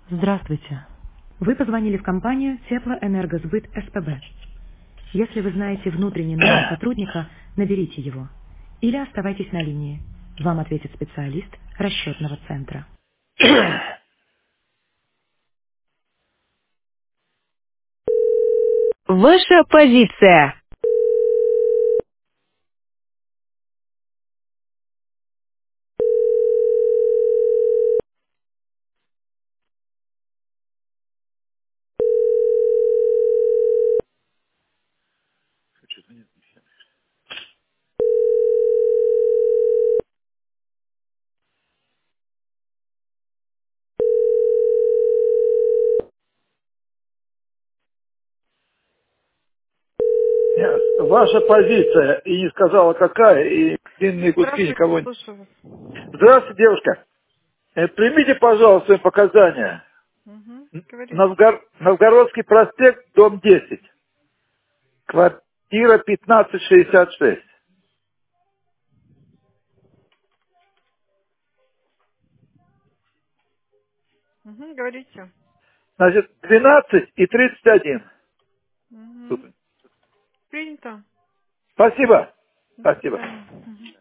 Здравствуйте. Вы позвонили в компанию Теплоэнергосбыт СПБ. Если вы знаете внутренний номер сотрудника, наберите его. Или оставайтесь на линии. Вам ответит специалист расчетного центра. Ваша позиция. Нет, ваша позиция, и не сказала какая, и длинные куски Здравствуйте, никого не... слушаю вас. Здравствуйте, девушка. Примите, пожалуйста, свои показания. Угу. Говорите. Новгородский проспект, дом 10, квартира 1566. Угу. Говорите. Значит, 12 и 31. Угу. Супер. Принято. Спасибо. До Спасибо. свидания. Мгм.